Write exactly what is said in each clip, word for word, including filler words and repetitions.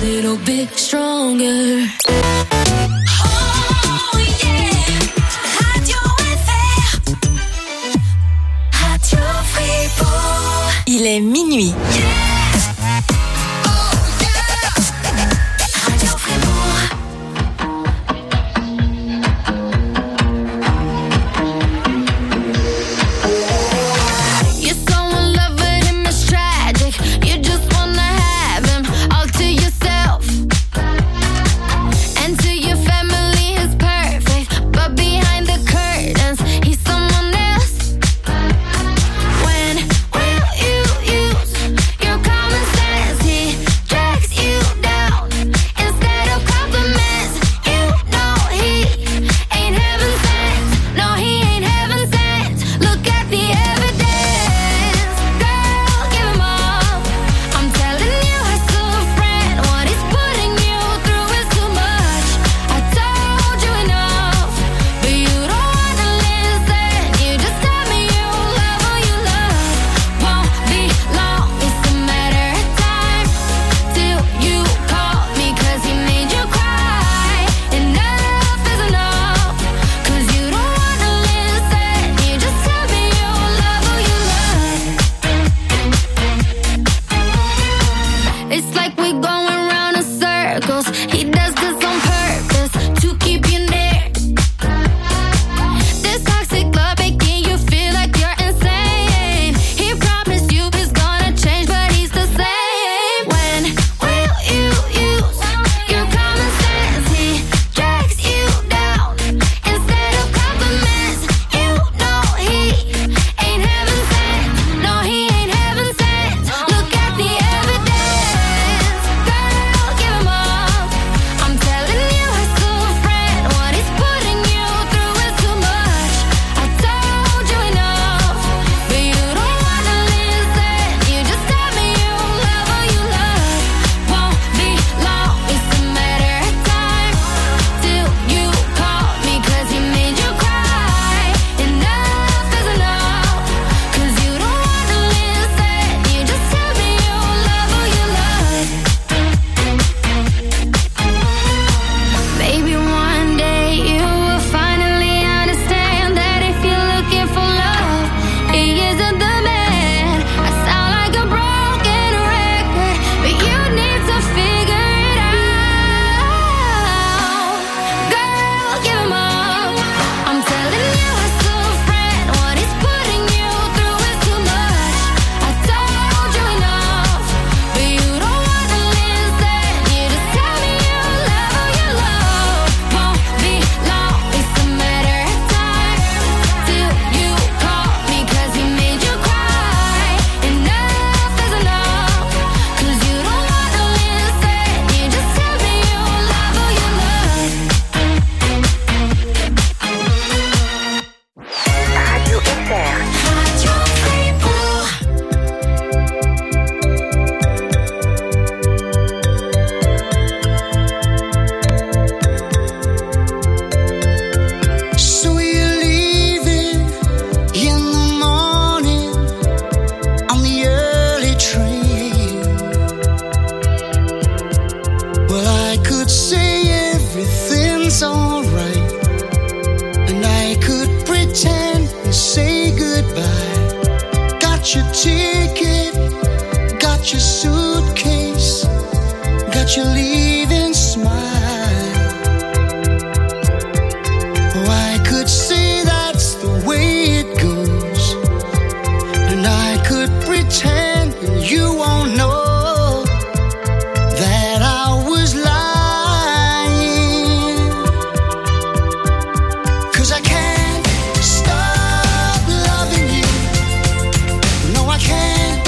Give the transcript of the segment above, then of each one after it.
little bit stronger. Oh yeah, Radio F R, Radio Fribourg. Il est minuit.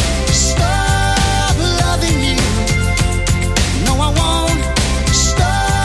Stop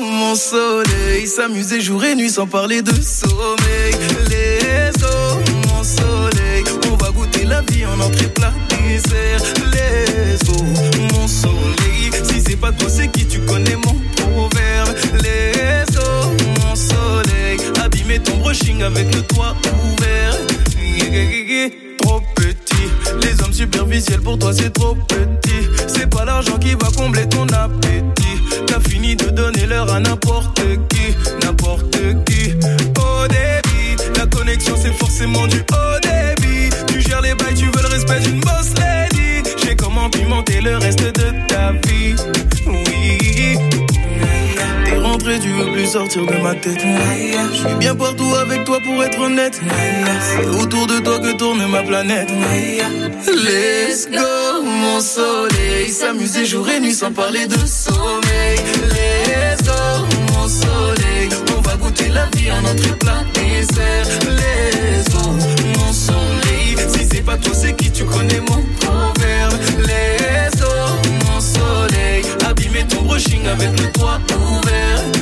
mon soleil. S'amuser jour et nuit sans parler de sommeil. Let's go, mon soleil. On va goûter la vie en entrée plat dessert. Let's go, mon soleil. Si c'est pas toi, c'est qui? Tu connais mon proverbe. Let's go, mon soleil. Abîmer ton brushing avec le toit ouvert. Trop petit, les hommes superficiels pour toi c'est trop petit. C'est pas l'argent qui va combler ton appétit. T'as fini de donner l'heure à n'importe qui, n'importe qui. Au débit, la connexion c'est forcément du haut débit. Tu gères les bails, tu veux le respect d'une boss lady. J'ai comment pimenter le reste de ta vie. Oui. T'es rentré, tu veux plus sortir de ma tête. Je suis bien partout avec toi pour être honnête. C'est autour de toi que tourne ma planète. Let's go, mon soleil. S'amuser jour et nuit sans parler de sommeil. Let's go, mon soleil. On va goûter la vie en entrée plat dessert. Let's go, mon soleil. Si c'est pas toi, c'est qui? Tu connais mon proverbe. Let's go, mon soleil. Abîmer ton brushing avec le toit ouvert.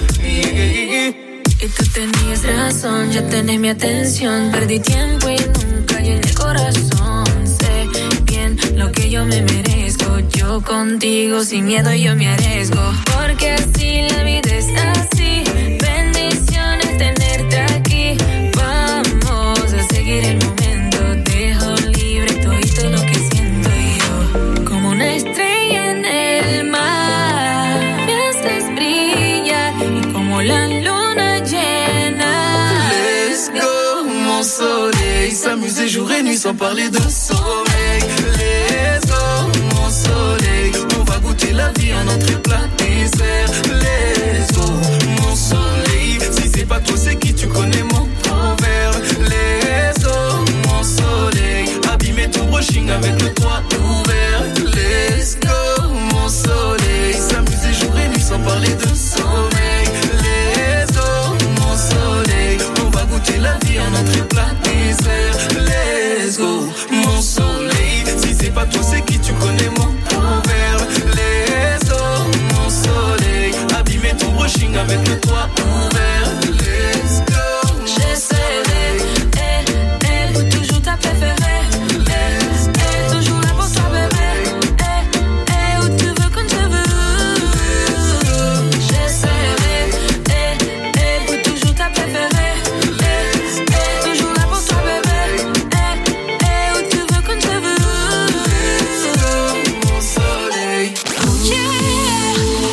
Y tú tenías razón, ya tenés mi atención. Perdí tiempo y nunca llené el corazón. Sé bien lo que yo me merezco. Yo contigo sin miedo yo me arriesgo. Porque así la vida es así. Bendiciones tenerte aquí. Vamos a seguir el momento. Dejo libre todo lo que siento yo. Como una estrella en el mar. Me haces brillar y como la luna llena. Let's go, mon soleil. S'amuser jour et nuit sans parler de sommeil. Let's go, mon soleil. On va goûter la vie en entrée plat dessert. Let's go, mon soleil. Si c'est pas toi, c'est qui? Tu connais mon proverbe. Let's go, mon soleil. Abîmer ton brushing avec le toit ouvert. Let's go, mon soleil. S'amuser jour et nuit sans parler de sommeil. Let's go, mon soleil. On va goûter la vie en entrée plat dessert. Let's go, mon soleil. Si c'est pas toi, c'est qui? Tu connais mon proverbe. Let's go, mon soleil. Abîmer ton brushing avec le toit ouvert. Let's go, j'essaierai, eh, eh, pour toujours ta préférée. Eh, eh, toujours là pour toi, bébé. Eh, eh, où tu veux, quand je veux. J'essaierai, eh, eh, pour toujours ta préférée. Eh, eh, toujours là pour toi, bébé. Eh, eh, où tu veux, quand je veux. mon soleil. Yeah.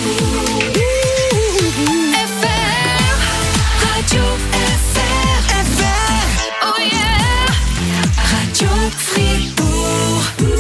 F R, Radio F R, F R, oh yeah. Radio Fribourg.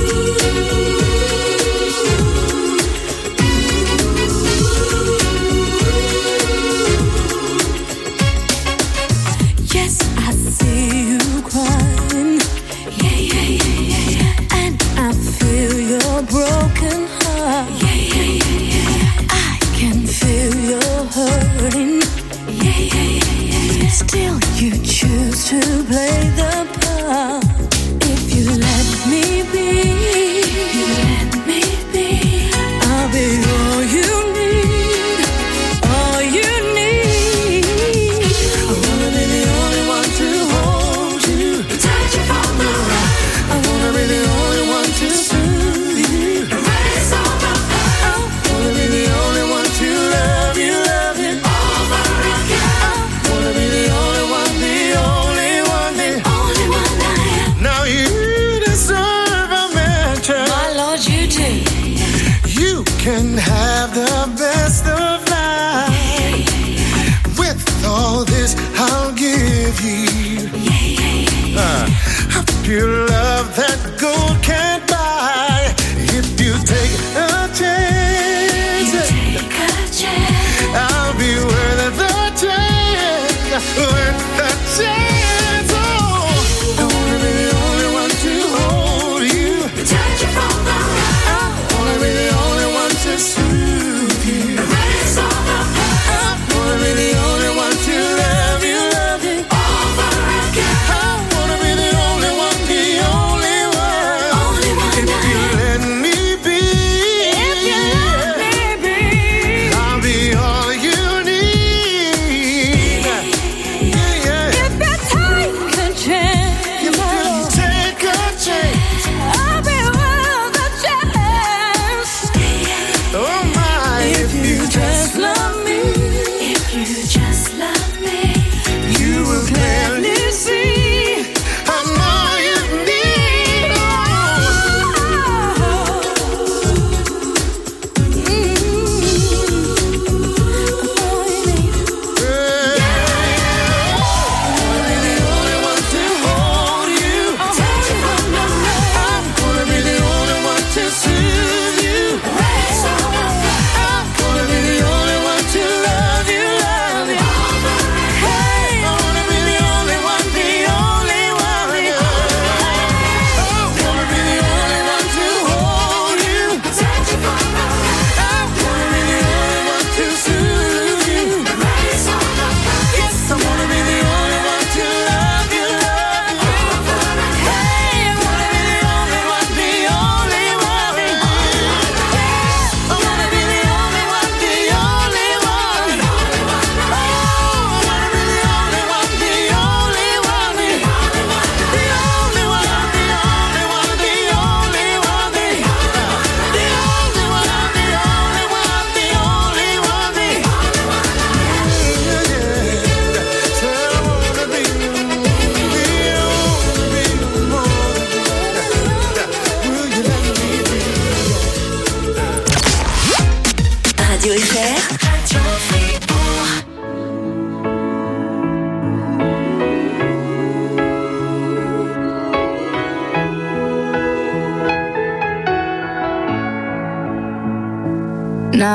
Yes, I see you crying. Yeah, yeah, yeah, yeah, yeah. And I feel your broken heart. Yeah, yeah, yeah, yeah. I can feel your hurting. Yeah, yeah, yeah, yeah, yeah. Still you choose to play the part. If you let me be, if you let me be, I'll be all you need, all you need. I wanna be the only one to hold you, touch you from the right. I wanna be the only one to soothe you, erase all the pain. I wanna be the only one to love you, love you over again. I wanna be the only one, the only one, the only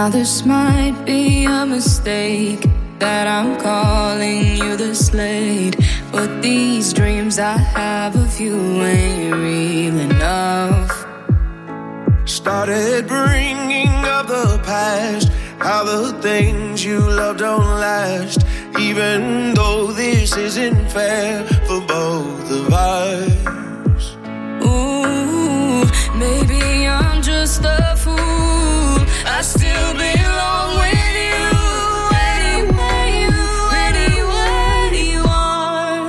Now this might be a mistake that I'm calling you this late, but these dreams I have of you ain't real enough. Started bringing up the past, how the things you love don't last, even though this isn't fair for both of us. Ooh, maybe I'm just a fool, I still belong with you. Anywhere you, anywhere you are.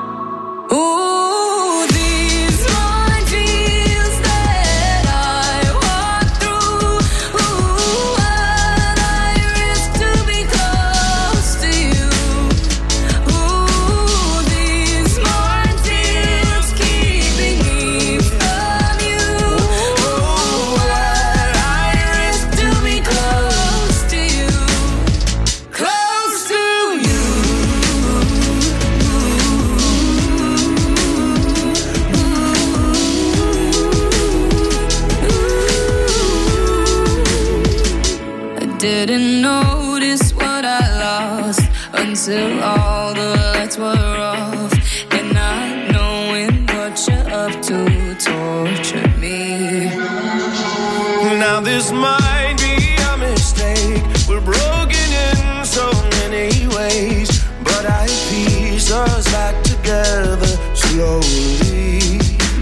Ooh, these minefields that I walk through. Ooh, what I risk to be close to you. Ooh, these minefields keeping me from you. Ooh, what I risk to be close to you. Close to you. I didn't notice what I lost until all the lights were off, and not knowing what you're up to tortured me. Now this might be a mistake, we're broken in so many ways, but I piece us back together slowly.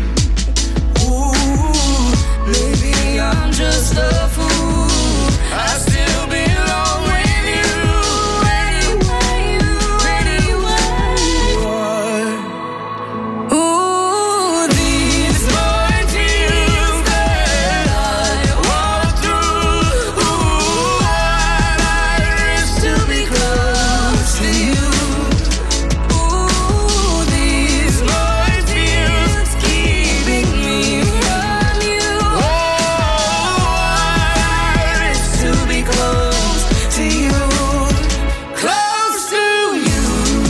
Ooh, maybe I'm just a fool, I still belong with you. Anywhere you, anywhere you are. Ooh, these minefields that I walk through. Ooh, what I risk to be close to you. Ooh, these minefields keeping me from you. Oh, I risk to be close to you. Close to you.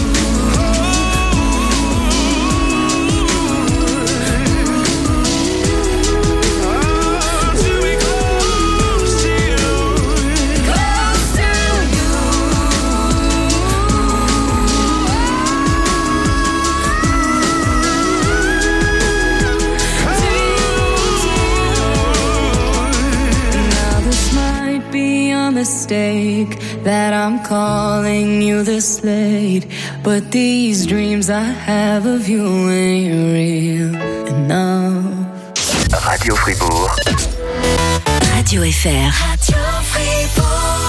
To be close to you. Close to you. Now this might be a mistake that I'm calling you this late, but these dreams I have of you ain't real enough. Radio Fribourg. Radio F R. Radio Fribourg.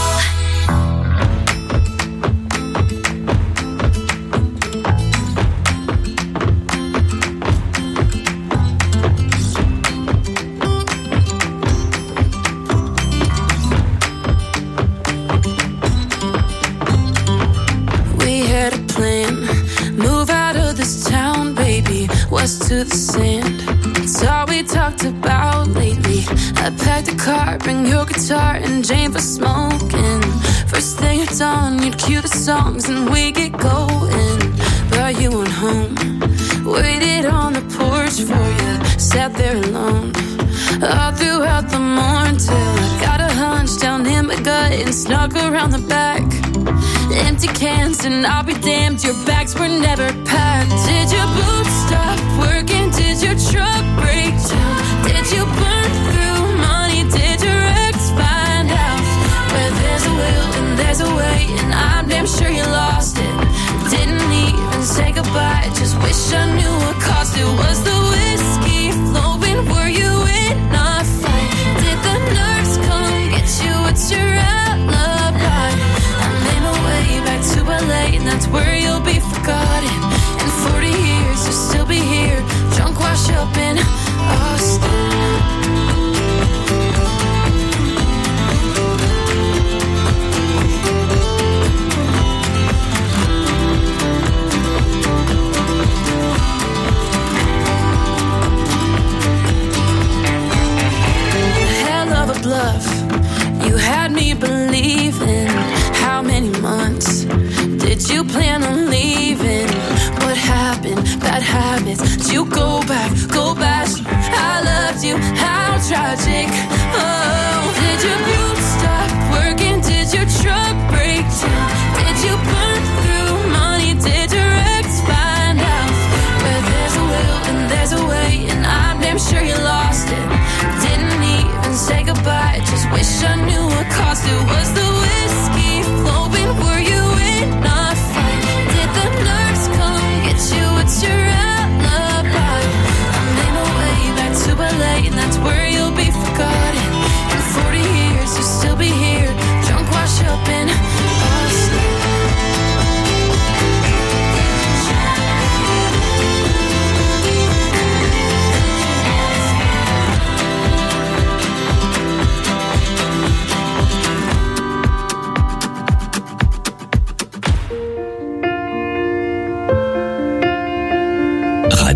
We had a plan, move out of this town, baby, west to the sand. It's all we talked about lately. I packed a car, bring your guitar and Jane for smoking. First thing at dawn, you'd cue the songs and we get going. But you went home, waited on the porch for you, sat there alone all throughout the morning till I got a hunch down in my gut and snuck around the back. Empty cans and I'll be damned, your bags were never packed. Did your boots stop working? Did your truck break down? Did you burn through money? Did your ex find out? Where there's a will and there's a way, and I'm damn sure you lost it. Didn't even say goodbye, just wish I knew what cost it. Was the whiskey flowing? Were you in a fight? Did the nurse come get you? What's your alibi? I made my way back to L A, and that's where you'll be forgotten. In forty years, you'll still be here, drunk, washed up in Austin. Hell of a bluff, you had me believing. How many months did you plan on leaving? What happened? Bad habits. Did you go back? Go back. I loved you. How tragic. Oh, did your boots stop working?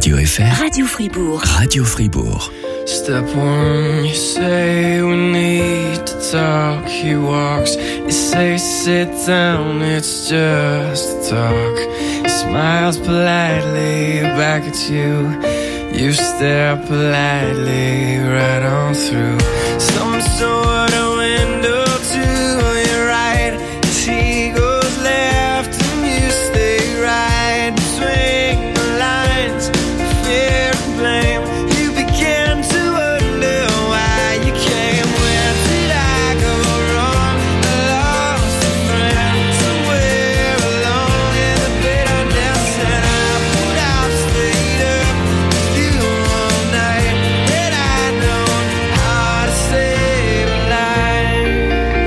Radio F R. Radio Fribourg. Radio Fribourg. Step one, you say we need to talk. He walks, you say sit down, it's just a talk. He smiles politely back at you. You stare politely right on through some sort of window to your right. As he goes left and you stay right between the lines, fear and blame. You begin to wonder why you came. Where did I go wrong? I lost a friend somewhere along in the bitterness, and I put out, stayed up with you all night. Had I known how to save a life.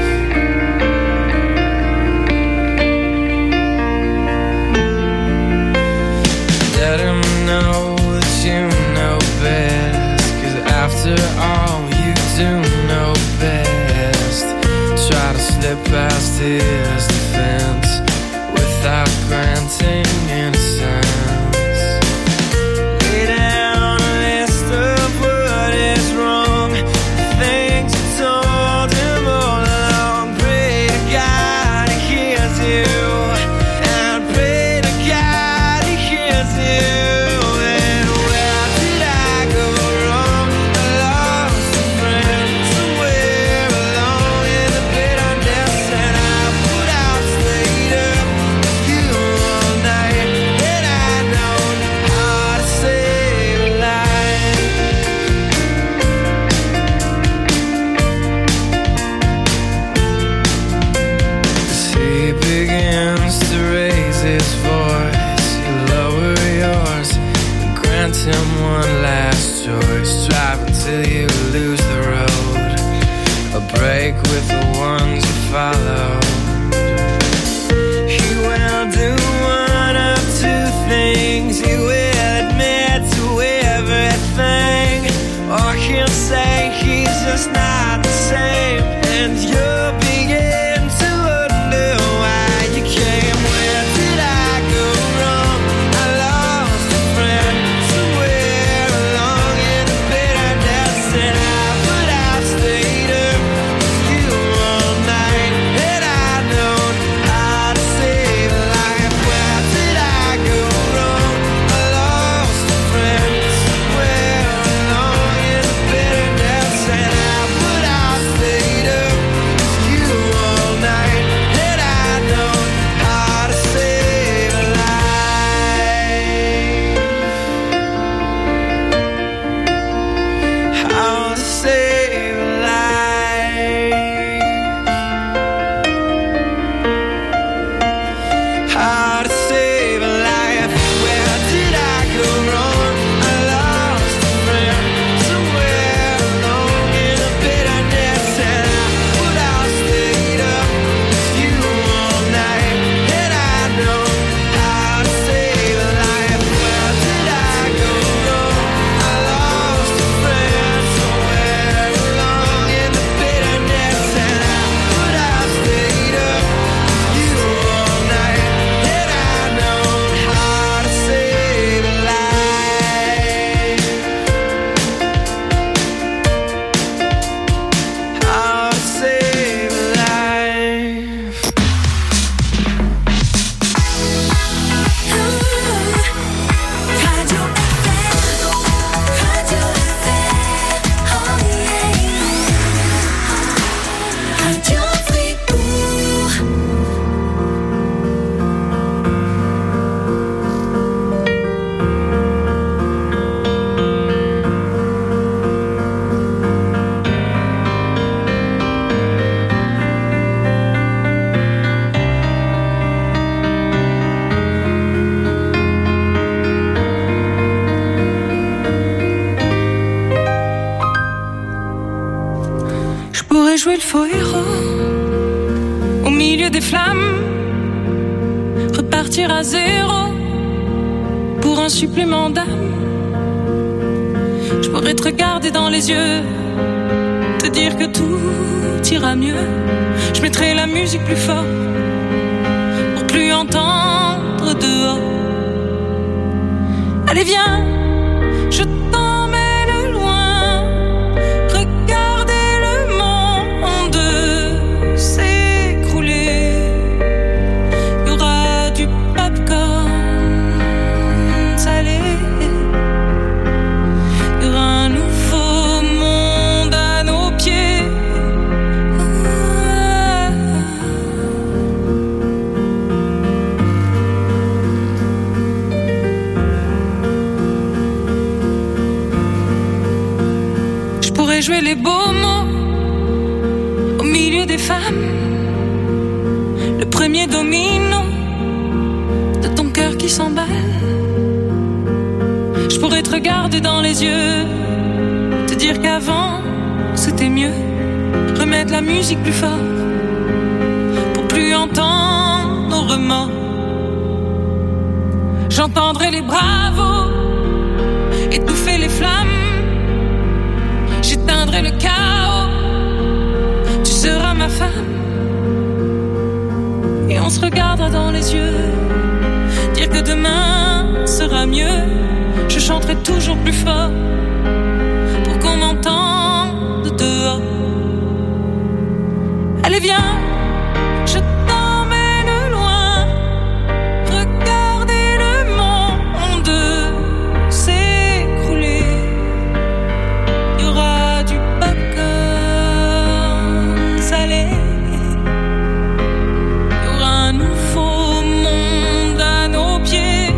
Let him know that you know best, 'cause after all you do know best. Try to slip past his defense without granting innocence. Lay down a list of what is wrong, the things you told him all along. Pray to God he hears you, and pray to God he hears you. And where did I go wrong? I lost a friend somewhere along in the bitterness, and I put out, stayed up with you all night. Had I known how to save a life. As he begins to raise his voice, you lower yours and grant him one last choice. Drive until you lose the road, a break with the ones you follow. He will do one of two things. He will admit to everything, or he'll say he's just not the same, and you'll begin to wonder why you came. Where did I go wrong? I lost a friend somewhere along in the bitterness, and I put out, stayed up with you all night. Had I known how to save a life. Where did I go wrong? I lost a friend somewhere along in the bitterness, and I put out, stayed up with you all night. Had I known how to save a life. How to save a life. How to save a life. Where did I go wrong? I lost a friend somewhere along in the bitterness, and I put out, stayed up with you all night. Had I known how to save a life. Where did I go wrong? I lost a friend somewhere along in the bitterness, and I put out, stayed up with you all night. Had I known how to save a life. How to save a life. Radio F R. Radio F R. Oh yeah. Radio Fribourg. Je pourrais jouer le faux héros au milieu des flammes, repartir à zéro pour un supplément d'âme. Je pourrais te regarder dans les yeux, te dire que tout ira mieux. Je mettrai la musique plus fort pour plus entendre dehors. Allez viens, je t'emmène loin. Regardez le monde s'écrouler. Il y aura du popcorn salé. Il y aura un nouveau monde à nos pieds. Je pourrais jouer les beaux mots au milieu des femmes, le premier domino de ton cœur qui s'emballe. Je pourrais te regarder dans les yeux, te dire qu'avant c'était mieux, remettre la musique plus fort pour plus entendre nos remords. J'entendrai les bravos étouffer les flammes, j'éteindrai le chaos, tu seras ma femme. Et on se regardera dans les yeux, dire que demain sera mieux. Je chanterai toujours plus fort pour qu'on m'entende dehors. Allez viens, je t'emmène loin. Regardez le monde s'écrouler. Il y aura du popcorn salé. Il y aura un nouveau monde à nos pieds.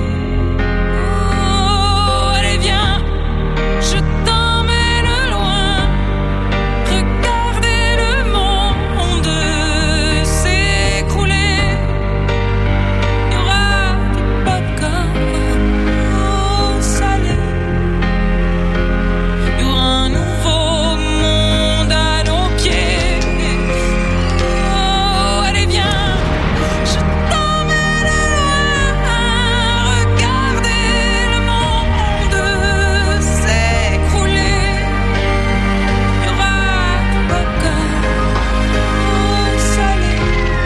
Oh, allez viens, je t'emmène loin. Regardez le monde s'écrouler. Il y aura du popcorn salé. Il y aura un nouveau monde à nos pieds. Oh, allez viens, je t'emmène loin. Regardez le monde s'écrouler. Il y aura du popcorn salé.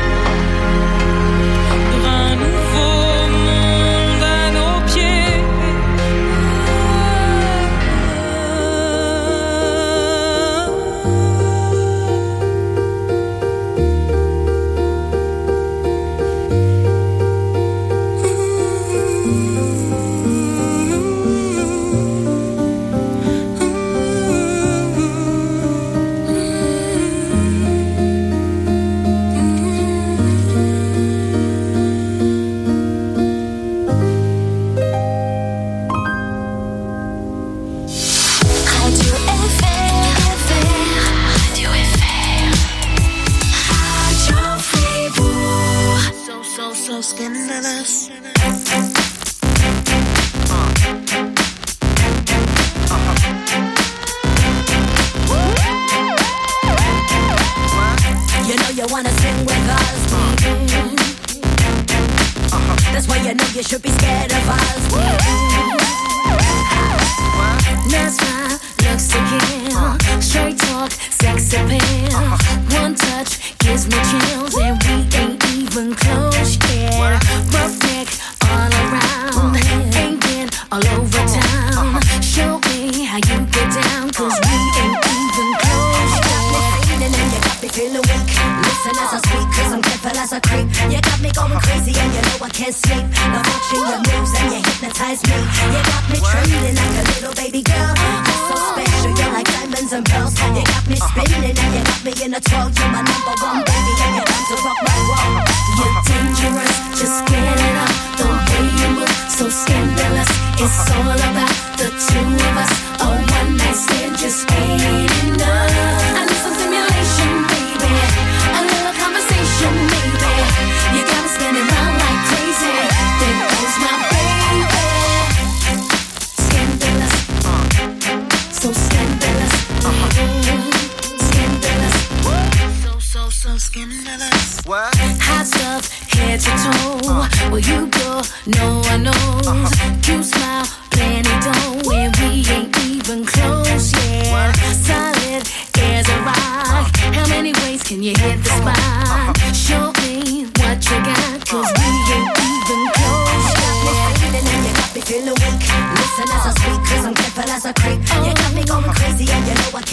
Il y aura un nouveau monde à nos pieds. Radio F R, Radio F R, Radio Fribourg. So, so, so scandalous. You know you wanna sing with us. That's why you know you should be scared of us. Nice smile, looks to kill. Straight talk, sex appeal. One touch gives me chills, and we ain't even close yet. Rough neck all around, ain't been all over town. Show me how you get down, 'cause we ain't even close yet. And you got me feeling weak. Listen as I speak, 'cause I'm careful as a creep. You got me going crazy, and you know I can't sleep. Now watching your moves, and you hypnotize me. You got me trembling like a little baby girl. You're so special, you're like diamonds and pearls. You got me spinning, and you got me in a twirl. You're my number one baby, and you're bound to rock my world. You're dangerous, just get it up. The way you move, so scandalous. It's all about the two of us. A one night stand just ain't enough. I need some stimulation, baby. A little conversation, maybe. You got me spinning round like crazy. There goes my baby. Scandalous, so scandalous, scandalous, so so so scandalous. What? Hot stuff, head to toe. Where you go, no one knows. Cute smile, plenty dough, and we ain't even close yet. Solid as a rock. How many ways can you hit the spot? Show me what you got, 'cause we ain't even close yet. And you got me feeling weak. Listen as I speak, 'cause I'm careful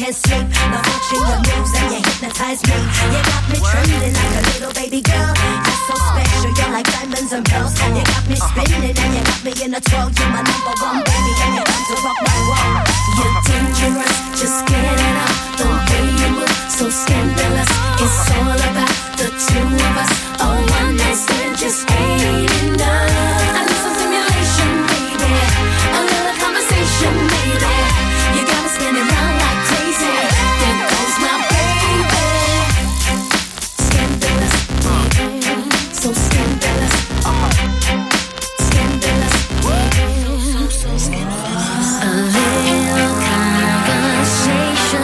can't sleep. Love watching your moves and you hypnotize me. You got me trembling like a little baby girl. You're so special, you're like diamonds and pearls. You got me spinning and you got me in a twirl. You're my number one baby and you're time to rock my world. You're dangerous, just get it up. The way you move, so scandalous. It's all about the two of us. A one night stand just ain't enough. I need some stimulation, baby. A little conversation, baby. You got me spinning round like crazy. There goes my baby. Scandalous, so scandalous. Scandalous, so, so scandalous. A little conversation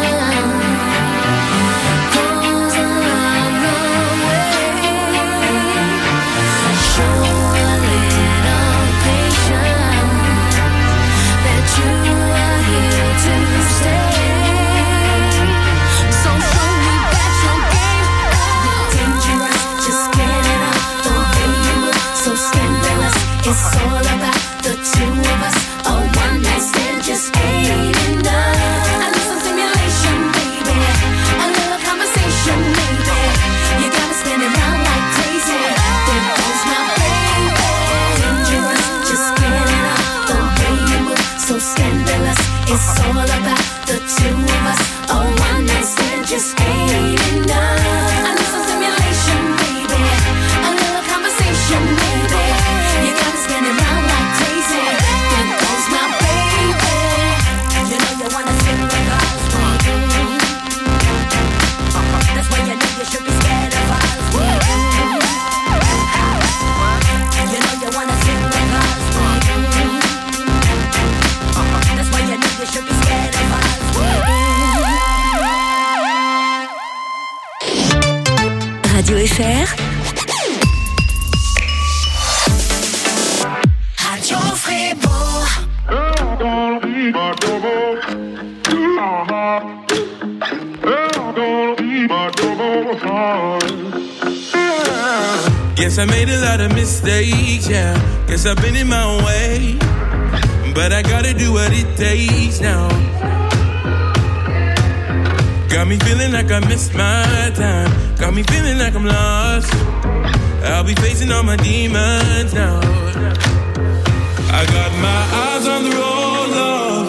goes a long, long way. Show a little patience that you are here to stay. So show me that your game. You're dangerous, just get it up. The way you move, so scandalous. It's all about the two of us. A one night stand just ain't enough. I need some stimulation, baby. A little conversation, maybe. You got me spinning round like crazy. There goes my baby. Dangerous, just get it up. The way you move, so scandalous. It's all about the two of us. A one night stand just ain't enough. I need some stimulation, baby. A little conversation, maybe. You got me spinning round like crazy. There goes my baby. You know you wanna spin the girls, baby. That's why you know you should be scared of us, baby. You know you wanna spin the girls, baby. That's why you know you should be scared of us, baby. Radio F R, Radio Fribourg. Guess I made a lot of mistakes, yeah. Guess I've been in my own way. But I gotta do what it takes now. Got me feeling like I missed my time. Got me feeling like I'm lost. I'll be facing all my demons now. I got my eyes on the road, love.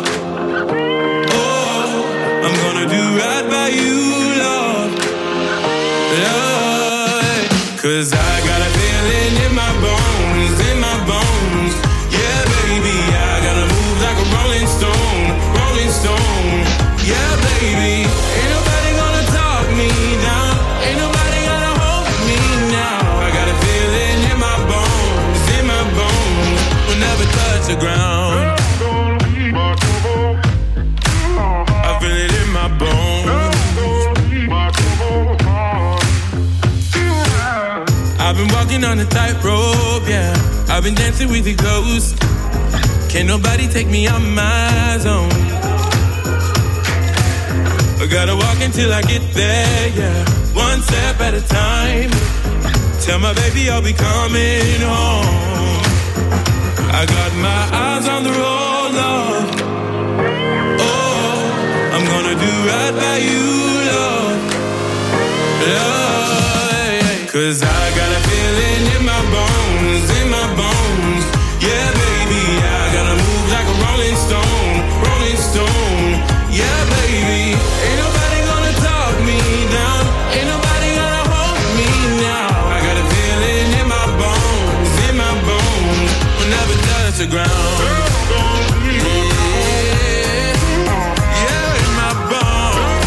Oh, I'm gonna do right by you, love. Love. Cause I got a feeling in my bones, in my bones. Yeah, baby, I gotta move like a rolling stone, rolling stone. Yeah, baby, ain't nobody gonna talk me down. Ain't nobody gonna hold me now. I got a feeling in my bones, in my bones. We'll never touch the ground. I feel it in my bones. I've been walking on a tightrope, yeah. I've been dancing with the ghosts. Can't nobody take me out my zone. I gotta walk until I get there, yeah. One step at a time. Tell my baby I'll be coming home. I got my eyes on the road, love. Oh, I'm gonna do right by you, love. Love, yeah. Cause I got a feeling in my bones, in my bones. Yeah, baby, I gotta move like a rolling stone, rolling stone. Yeah, baby, ain't nobody gonna talk me down. Ain't nobody gonna hold me now. I got a feeling in my bones, in my bones. We'll never touch the ground. Yeah, yeah, in my bones.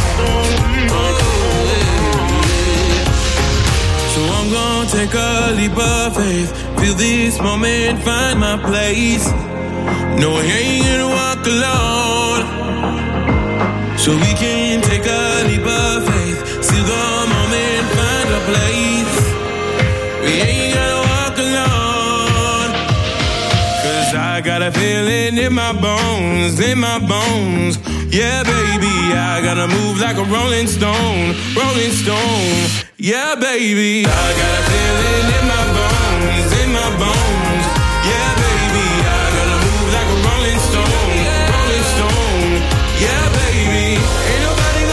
So I'm gonna take a leap of faith. Feel this moment, find my place. No, I ain't gonna walk alone. So we can take a leap of faith. See the moment, find a place. We ain't gonna walk alone. Cause I got a feeling in my bones, in my bones. Yeah, baby, I gotta move like a rolling stone, rolling stone. Yeah, baby, I got a feeling in my bones, in my bones. Yeah, baby, I gotta move like a rolling stone, rolling stone. Yeah, baby, ain't nobody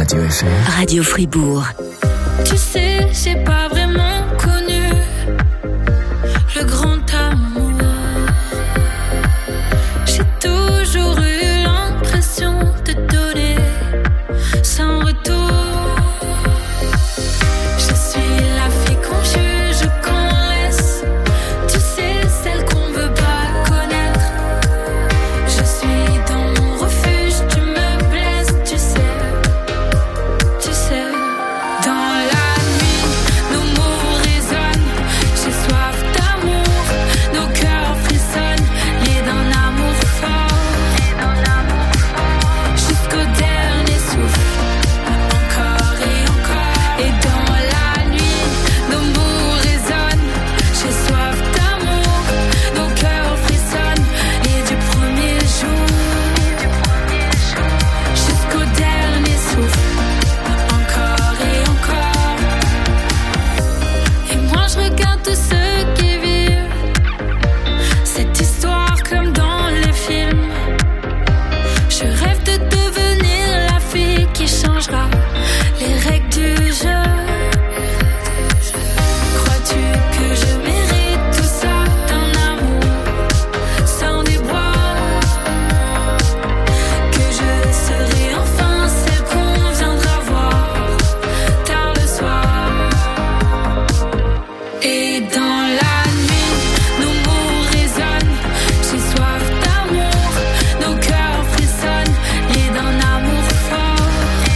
Radio F R. Radio Fribourg. Tu sais, j'ai pas vraiment connu le grand amour. J'ai toujours eu l'impression de donner sans retour. Je suis la fille qu'on juge, qu'on laisse. Tu sais, celle qu'on veut pas connaître. Je suis dans mon refuge, tu me blesses, tu sais, tu sais. Dans la nuit, nos mots résonnent. J'ai soif d'amour, nos cœurs frissonnent, liés d'un amour fort, jusqu'au dernier souffle, encore et encore. Et dans la nuit, nos mots résonnent. J'ai soif d'amour, nos cœurs frissonnent, liés du premier jour, jusqu'au dernier souffle, encore et encore. Et moi je regarde tous ceux qui vivent cette histoire comme dans les films. Je rêve de devenir la fille qui changera les règles du jeu. Crois-tu que je mérite tout ça, d'un amour sans déboire? Que je serai enfin celle qu'on viendra voir tard le soir. Et dans la nuit, nos mots résonnent. J'ai soif d'amour, nos cœurs frissonnent, liés d'un amour fort,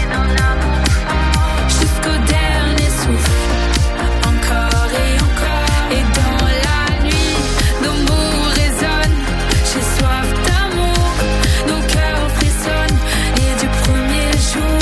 jusqu'au dernier souffle, encore et encore. Et dans la nuit, nos mots résonnent. J'ai soif d'amour, nos cœurs frissonnent, liés du premier jour,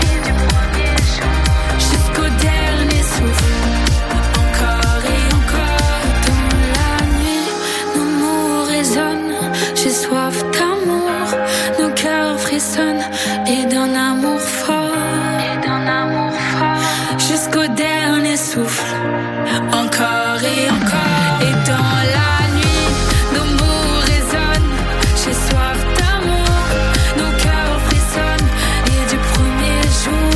jusqu'au dernier souffle, encore et encore. Dans la nuit, nos mots résonnent. J'ai soif d'amour, nos cœurs frissonnent, et d'un amour fort, jusqu'au dernier souffle, encore et encore. Et dans la nuit, nos mots résonnent. J'ai soif d'amour, nos cœurs frissonnent, et du premier jour,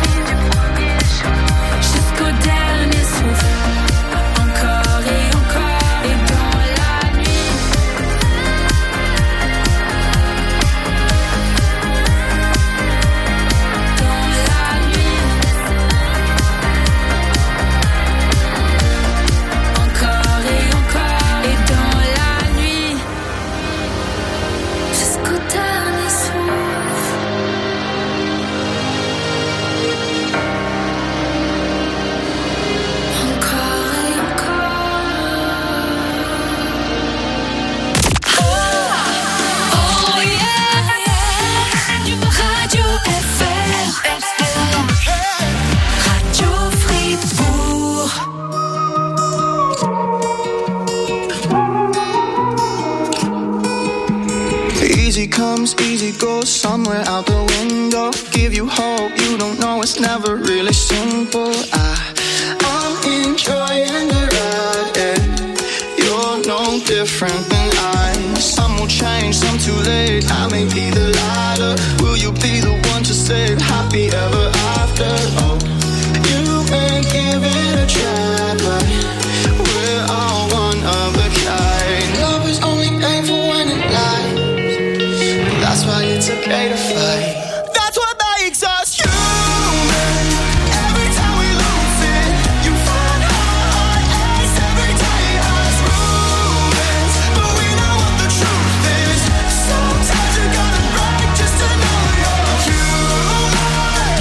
jusqu'au dernier souffle, encore et encore. Et dans la nuit, dans la nuit, encore et encore. Et dans la nuit, jusqu'au dernier souffle. Encore et encore. Oh yeah, Radio F R, Radio Fribourg. Easy comes, easy goes, somewhere out the window. Give you hope, you don't know it's never really simple. I, I'm enjoying the ride, and you're no different than I. Some will change, some too late. I may be the lighter. Will you be the one to say happy ever after? Oh, you may give it a try, but we're all one of a kind. Love is only painful when it lies. That's why it's okay to fight. That's what makes us human. Every time we lose it, you find heartaches. Every day has rumors, but we know what the truth is. Sometimes you gotta break just to know you're human.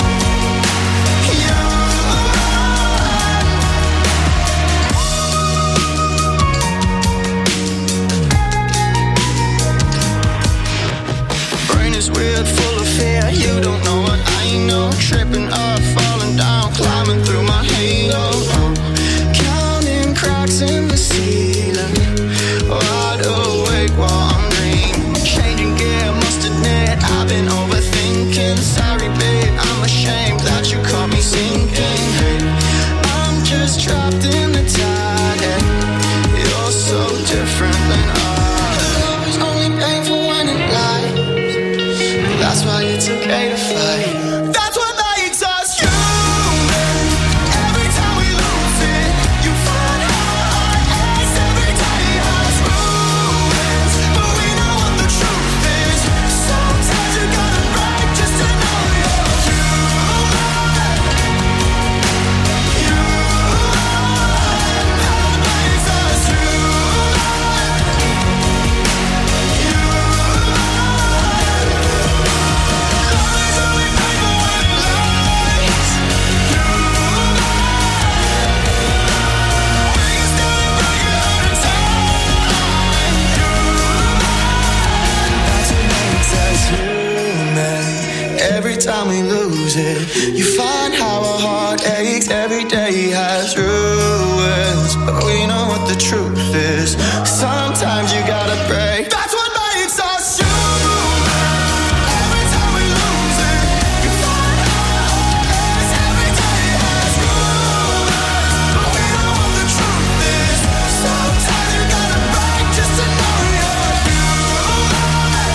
Human. Brain is weird, full of fear. You don't know what I know. Tripping up, falling down, climbing through my halo. Oh, counting cracks in the ceiling. Wide awake while I'm dreaming. Changing gear, must admit I've been overthinking. Sorry, babe, I'm ashamed that you caught me sinking. Hey, I'm just trapped in the tide, and you're so different than I. Love is only painful when it lies. That's why it's okay to fight. That's why every time we lose it. You find how a heart aches every day has ruins, but we know what the truth is. Sometimes you gotta break. That's what makes us human. Every time we lose it, you find how a heart aches every day has ruins, but we know what the truth is. Sometimes you gotta break just to know you're human.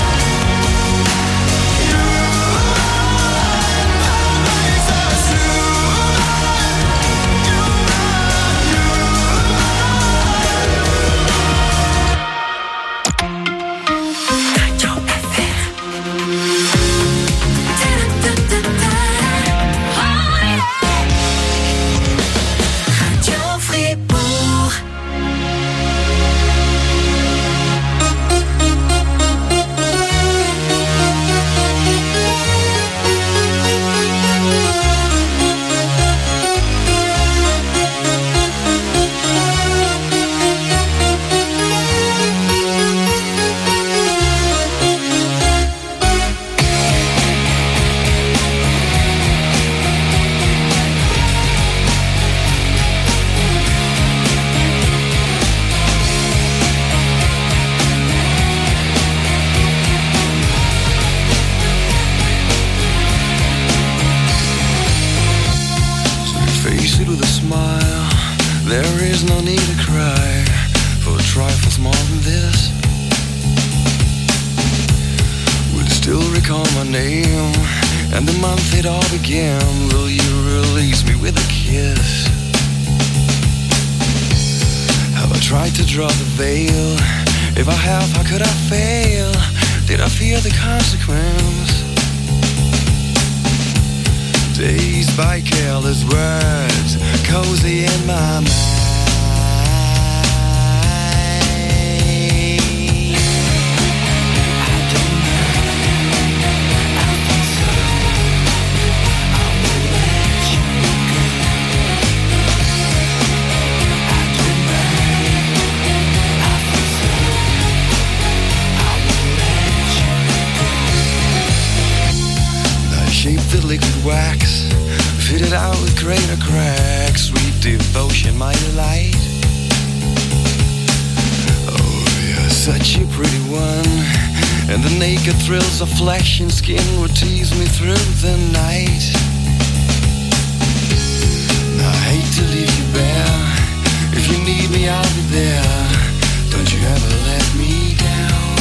Thrills of flesh and skin would tease me through the night. And I hate to leave you bare. If you need me, I'll be there. Don't you ever let me down.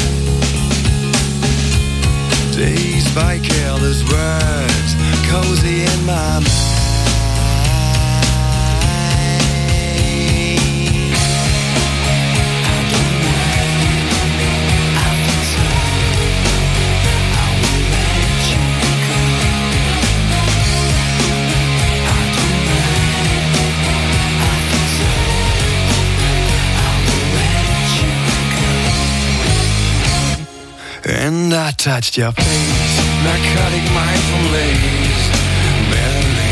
Dazed by careless words, cozy in my mind. And I touched your face, narcotic mindful lace, Mary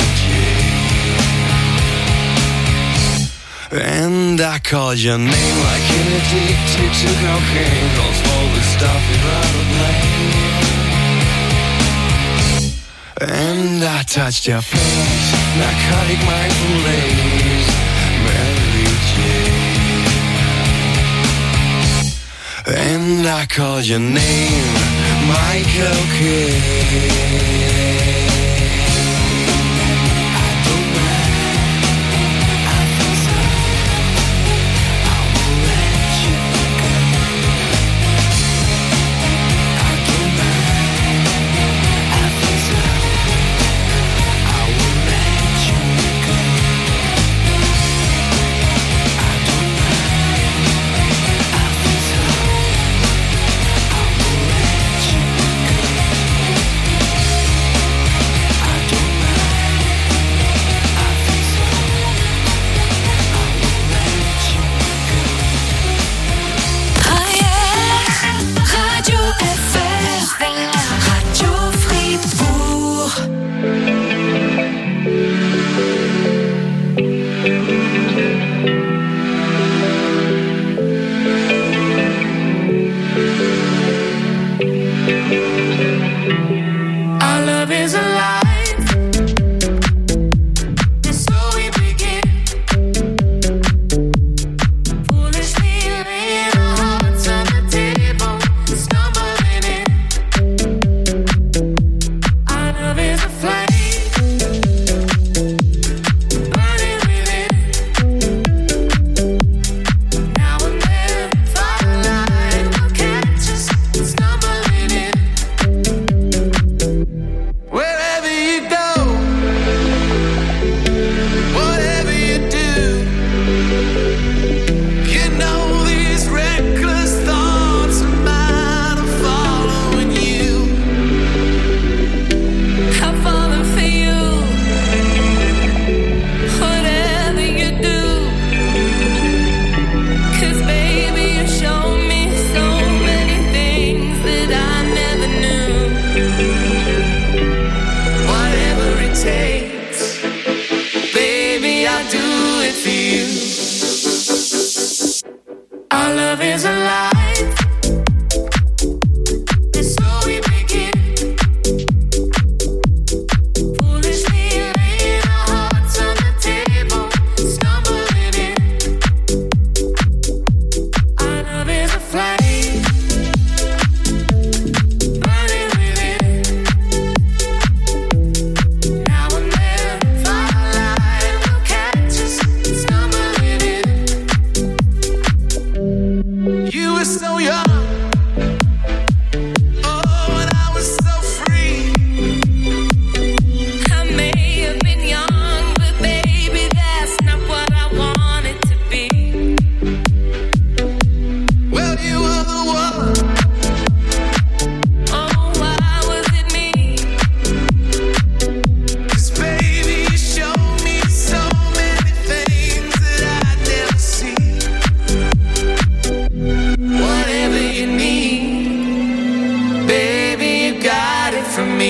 Jane. And I called your name like an addicted to cocaine, calls all the stuff you'd rather blame. And I touched your face, narcotic mindful lace, Mary Jane. And I called your name, Michael Kidd.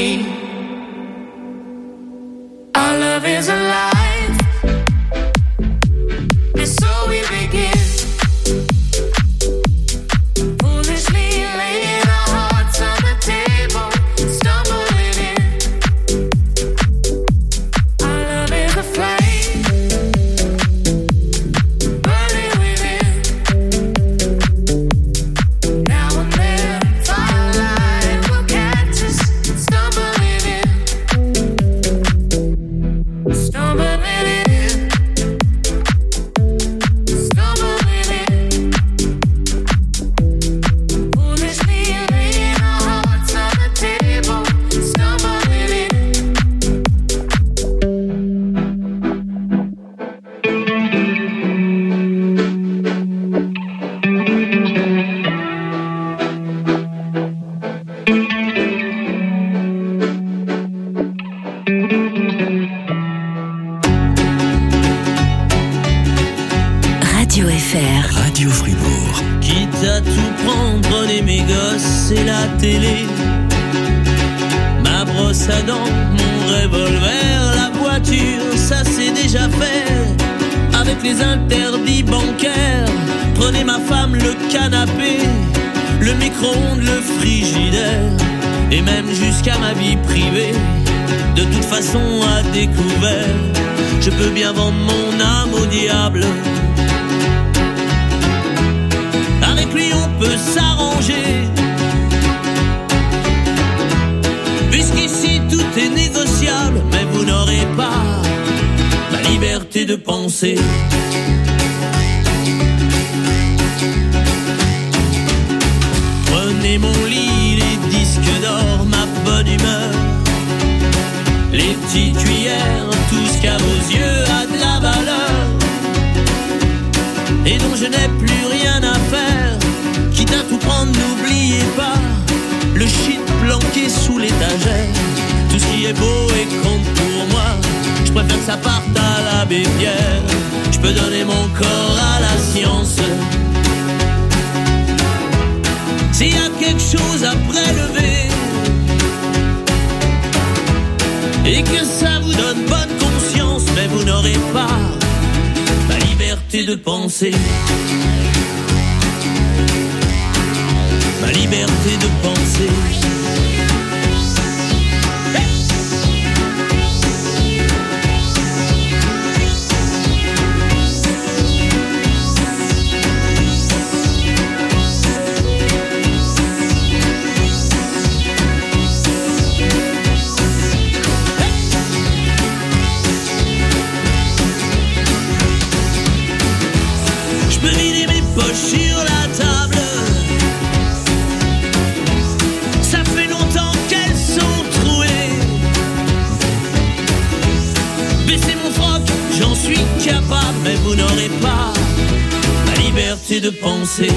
me. Our love is alive, and so we begin. Foolishly laying our hearts on the table, stumbling in. Our love is a flame, burning within. Now and then, firelight will catch us, stumbling in. Stumbling in, stumbling in. Foolishly laying our hearts on the table, stumbling in. Radio F R. Radio Fribourg. Quitte à tout prendre, prenez mes gosses et la télé. Ma brosse à dents, mon revolver, la voiture, ça c'est déjà fait. Avec les interdits bancaires, prenez ma femme, le canapé, le micro-ondes, le frigidaire, et même jusqu'à ma vie privée. De toute façon à découvert, je peux bien vendre mon âme au diable. Avec lui on peut s'arranger, puisqu'ici tout est négociable. Mais vous n'aurez pas ma liberté de penser. Prenez mon lit, les disques d'or, ma bonne humeur, les petites cuillères, tout ce qu'à vos yeux a de la valeur et dont je n'ai plus rien à faire. Quitte à tout prendre, n'oubliez pas le shit planqué sous l'étagère. Tout ce qui est beau et compte pour moi, je préfère que ça parte à l'abbé Pierre. Je peux donner mon corps à la science. S'il y a quelque chose à prélever et que ça vous donne bonne conscience, mais vous n'aurez pas ma liberté de penser. Ma liberté de penser. Je peux vider mes poches sur la table. Ça fait longtemps qu'elles sont trouées. Baisser mon froc, j'en suis capable. Mais vous n'aurez pas ma liberté de penser.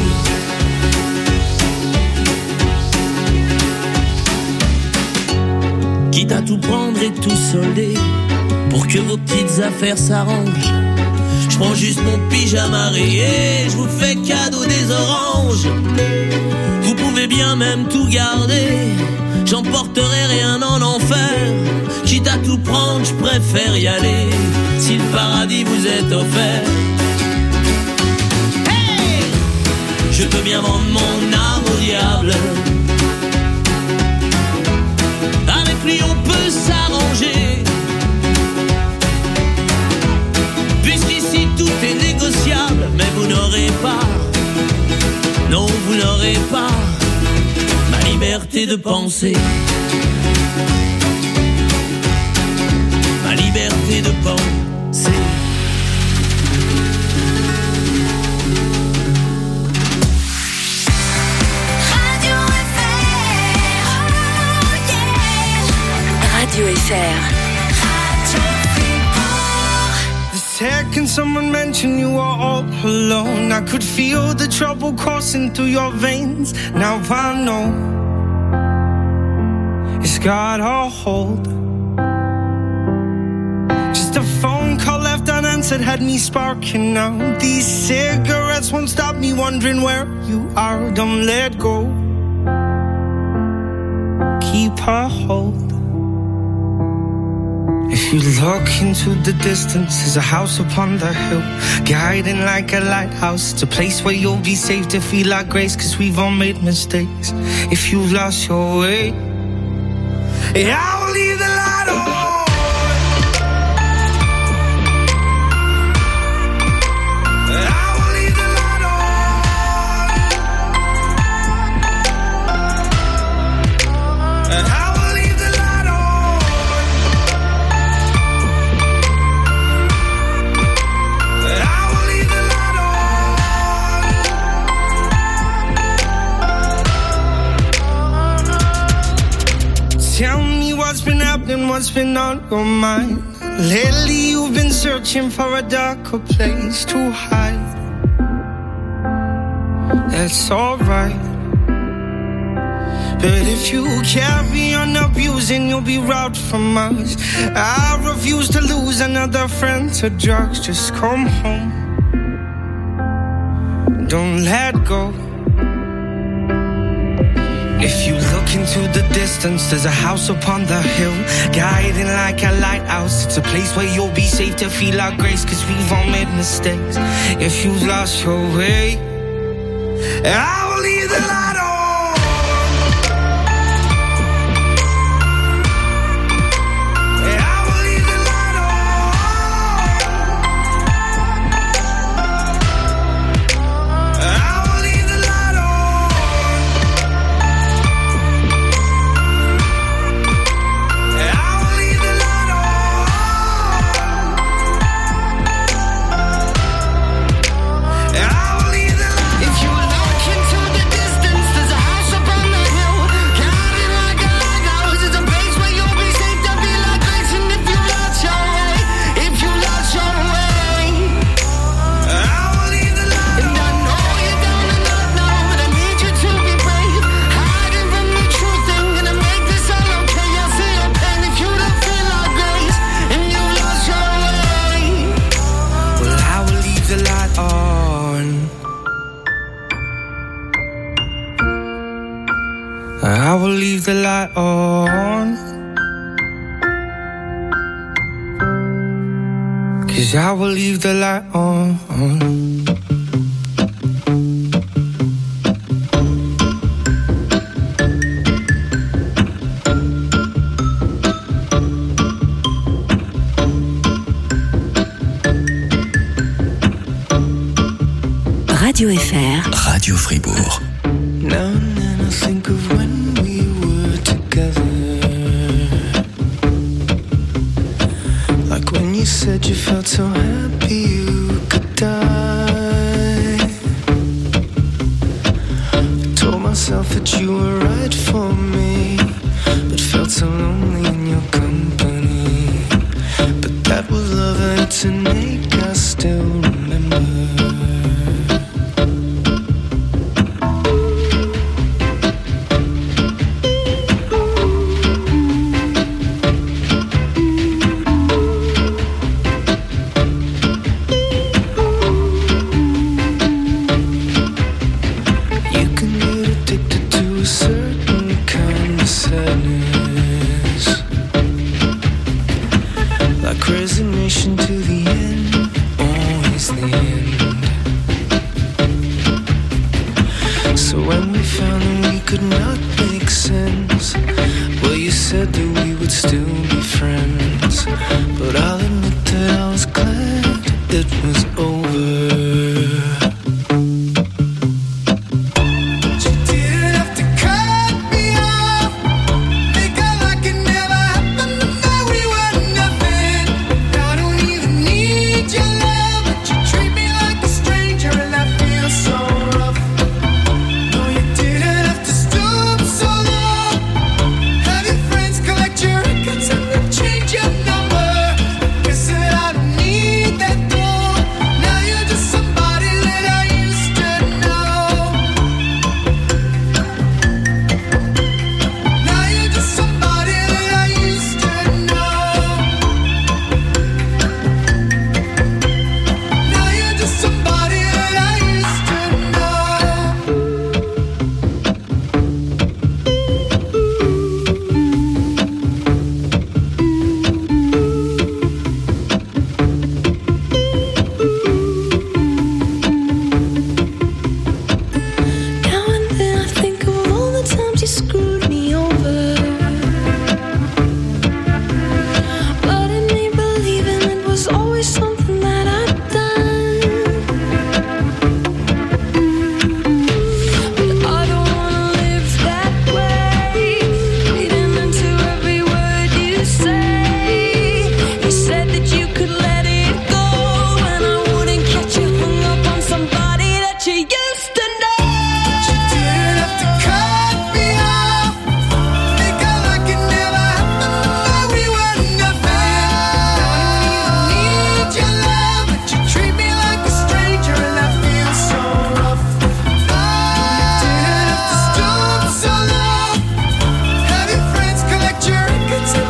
Quitte à tout prendre et tout solder pour que vos petites affaires s'arrangent, je prends juste mon pyjama rayé, je vous fais cadeau des oranges. Vous pouvez bien même tout garder, j'emporterai rien en enfer. Quitte à tout prendre, je préfère y aller si le paradis vous est offert. Hey, je peux bien vendre mon âme au diable. Avec lui on peut s'arranger, puisqu'ici tout est négociable. Mais vous n'aurez pas, non vous n'aurez pas ma liberté de penser. Ma liberté de penser. Radio F R. Oh yeah. Radio F R. The second someone mentioned you were all alone, I could feel the trouble coursing through your veins. Now I know it's got a hold. Just a phone call left unanswered had me sparking now. These cigarettes won't stop me wondering where you are. Don't let go, keep a hold. If you look into the distance, there's a house upon the hill, guiding like a lighthouse. It's a place where you'll be safe to feel our grace, cause we've all made mistakes. If you've lost your way, yeah, I will leave the light on. Tell me what's been happening, what's been on your mind. Lately you've been searching for a darker place to hide. That's alright, but if you carry on abusing, you'll be robbed from us. I refuse to lose another friend to drugs. Just come home, don't let go. If you look into the distance, there's a house upon the hill, guiding like a lighthouse. It's a place where you'll be safe to feel our grace, cause we've all made mistakes. If you've lost your way, I will leave the light on. I will leave the light on, cause I will leave the light on. Radio F R, Radio Fribourg. Now and then I think of when we were together, like when you said you felt so happy you could die. I told myself that you were right for me, but felt so lonely in your company. But that was love and it's an ache I still remember.